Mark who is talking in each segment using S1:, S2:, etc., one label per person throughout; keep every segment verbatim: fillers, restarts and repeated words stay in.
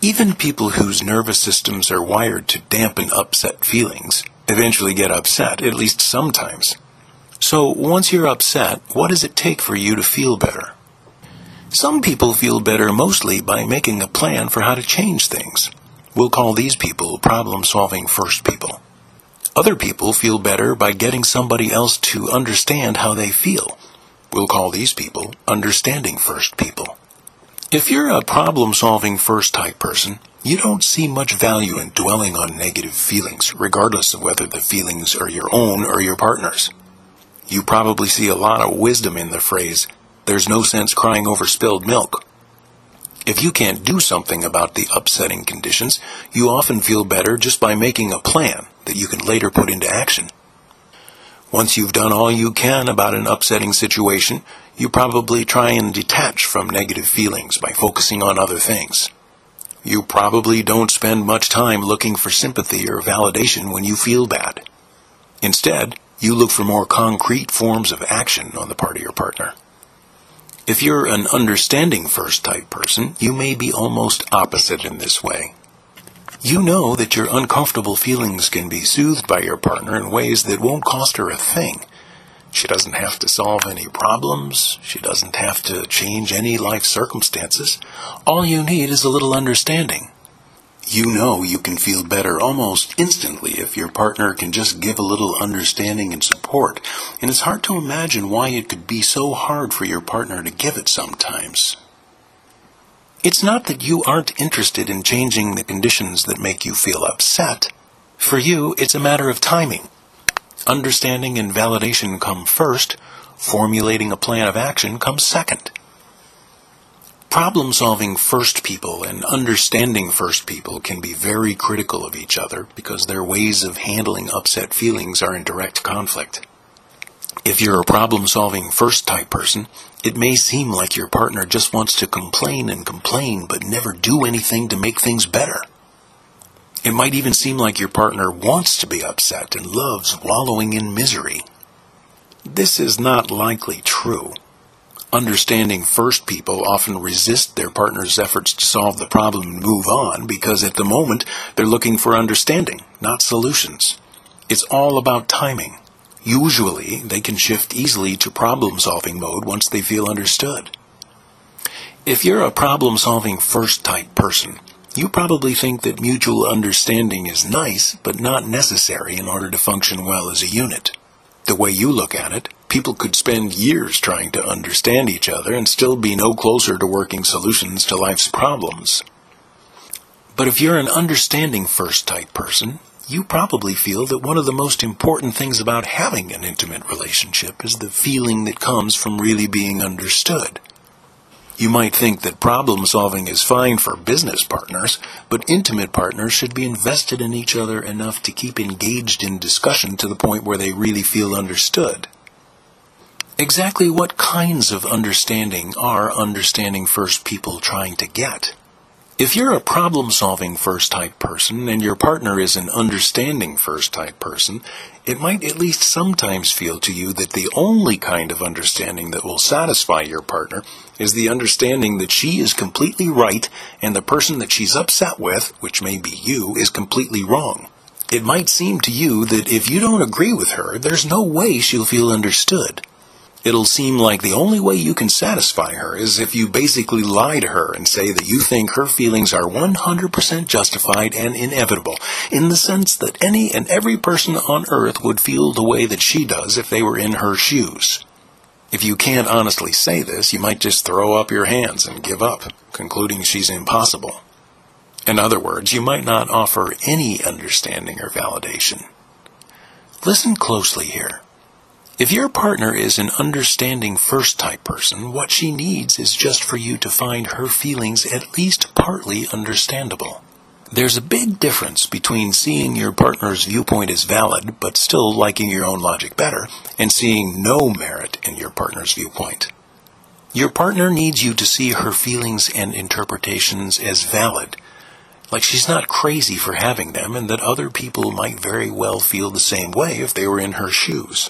S1: Even people whose nervous systems are wired to dampen upset feelings eventually get upset, at least sometimes. So once you're upset, what does it take for you to feel better? Some people feel better mostly by making a plan for how to change things. We'll call these people problem-solving first people. Other people feel better by getting somebody else to understand how they feel. We'll call these people understanding first people. If you're a problem-solving first type person, you don't see much value in dwelling on negative feelings, regardless of whether the feelings are your own or your partner's. You probably see a lot of wisdom in the phrase, "There's no sense crying over spilled milk." If you can't do something about the upsetting conditions, you often feel better just by making a plan that you can later put into action. Once you've done all you can about an upsetting situation, you probably try and detach from negative feelings by focusing on other things. You probably don't spend much time looking for sympathy or validation when you feel bad. Instead, you look for more concrete forms of action on the part of your partner. If you're an understanding first type person, you may be almost opposite in this way. You know that your uncomfortable feelings can be soothed by your partner in ways that won't cost her a thing. She doesn't have to solve any problems. She doesn't have to change any life circumstances. All you need is a little understanding. You know you can feel better almost instantly if your partner can just give a little understanding and support, and it's hard to imagine why it could be so hard for your partner to give it sometimes. It's not that you aren't interested in changing the conditions that make you feel upset. For you, it's a matter of timing. Understanding and validation come first. Formulating a plan of action comes second. Problem-solving first people and understanding first people can be very critical of each other because their ways of handling upset feelings are in direct conflict. If you're a problem-solving first type person, it may seem like your partner just wants to complain and complain but never do anything to make things better. It might even seem like your partner wants to be upset and loves wallowing in misery. This is not likely true. Understanding first people often resist their partner's efforts to solve the problem and move on because at the moment they're looking for understanding, not solutions. It's all about timing. Usually, they can shift easily to problem-solving mode once they feel understood. If you're a problem-solving first type person, you probably think that mutual understanding is nice, but not necessary in order to function well as a unit. The way you look at it, people could spend years trying to understand each other and still be no closer to working solutions to life's problems. But if you're an understanding first type person, you probably feel that one of the most important things about having an intimate relationship is the feeling that comes from really being understood. You might think that problem solving is fine for business partners, but intimate partners should be invested in each other enough to keep engaged in discussion to the point where they really feel understood. Exactly what kinds of understanding are understanding first people trying to get? If you're a problem-solving first-type person and your partner is an understanding first-type person, it might at least sometimes feel to you that the only kind of understanding that will satisfy your partner is the understanding that she is completely right and the person that she's upset with, which may be you, is completely wrong. It might seem to you that if you don't agree with her, there's no way she'll feel understood. It'll seem like the only way you can satisfy her is if you basically lie to her and say that you think her feelings are one hundred percent justified and inevitable, in the sense that any and every person on earth would feel the way that she does if they were in her shoes. If you can't honestly say this, you might just throw up your hands and give up, concluding she's impossible. In other words, you might not offer any understanding or validation. Listen closely here. If your partner is an understanding first-type person, what she needs is just for you to find her feelings at least partly understandable. There's a big difference between seeing your partner's viewpoint as valid, but still liking your own logic better, and seeing no merit in your partner's viewpoint. Your partner needs you to see her feelings and interpretations as valid, like she's not crazy for having them, and that other people might very well feel the same way if they were in her shoes.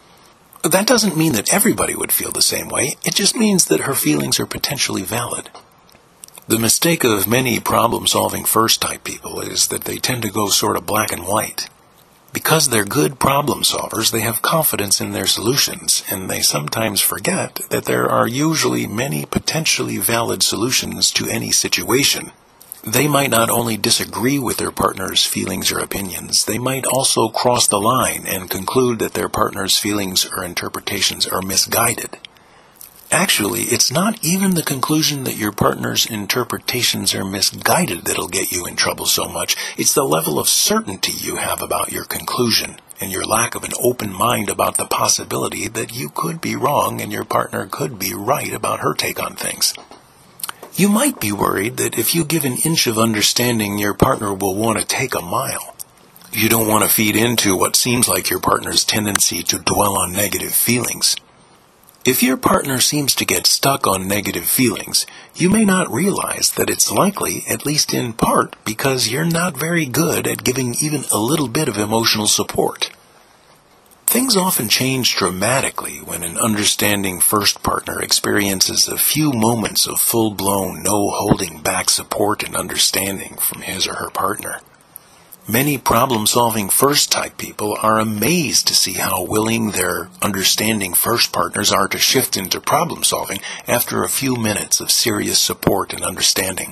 S1: That doesn't mean that everybody would feel the same way. It just means that her feelings are potentially valid. The mistake of many problem-solving first-type people is that they tend to go sort of black and white. Because they're good problem solvers, they have confidence in their solutions, and they sometimes forget that there are usually many potentially valid solutions to any situation. They might not only disagree with their partner's feelings or opinions, they might also cross the line and conclude that their partner's feelings or interpretations are misguided. Actually, it's not even the conclusion that your partner's interpretations are misguided that'll get you in trouble so much. It's the level of certainty you have about your conclusion and your lack of an open mind about the possibility that you could be wrong and your partner could be right about her take on things. You might be worried that if you give an inch of understanding, your partner will want to take a mile. You don't want to feed into what seems like your partner's tendency to dwell on negative feelings. If your partner seems to get stuck on negative feelings, you may not realize that it's likely, at least in part, because you're not very good at giving even a little bit of emotional support. Things often change dramatically when an understanding first partner experiences a few moments of full-blown, no-holding-back support and understanding from his or her partner. Many problem-solving first-type people are amazed to see how willing their understanding first partners are to shift into problem-solving after a few minutes of serious support and understanding.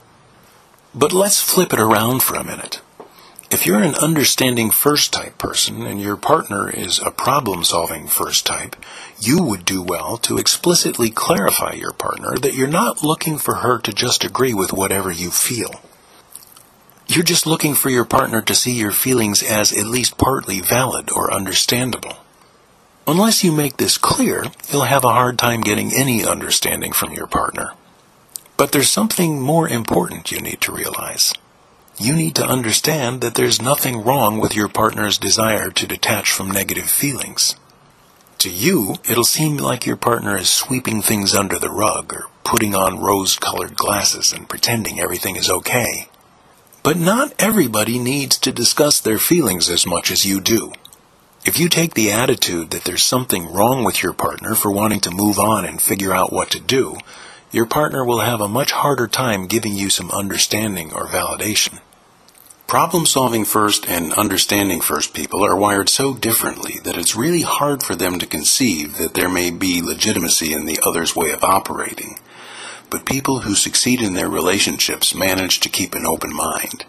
S1: But let's flip it around for a minute. If you're an understanding first-type person and your partner is a problem-solving first-type, you would do well to explicitly clarify your partner that you're not looking for her to just agree with whatever you feel. You're just looking for your partner to see your feelings as at least partly valid or understandable. Unless you make this clear, you'll have a hard time getting any understanding from your partner. But there's something more important you need to realize. You need to understand that there's nothing wrong with your partner's desire to detach from negative feelings. To you, it'll seem like your partner is sweeping things under the rug or putting on rose-colored glasses and pretending everything is okay. But not everybody needs to discuss their feelings as much as you do. If you take the attitude that there's something wrong with your partner for wanting to move on and figure out what to do, your partner will have a much harder time giving you some understanding or validation. Problem-solving first and understanding first people are wired so differently that it's really hard for them to conceive that there may be legitimacy in the other's way of operating. But people who succeed in their relationships manage to keep an open mind.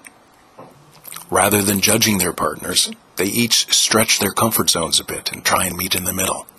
S1: Rather than judging their partners, they each stretch their comfort zones a bit and try and meet in the middle.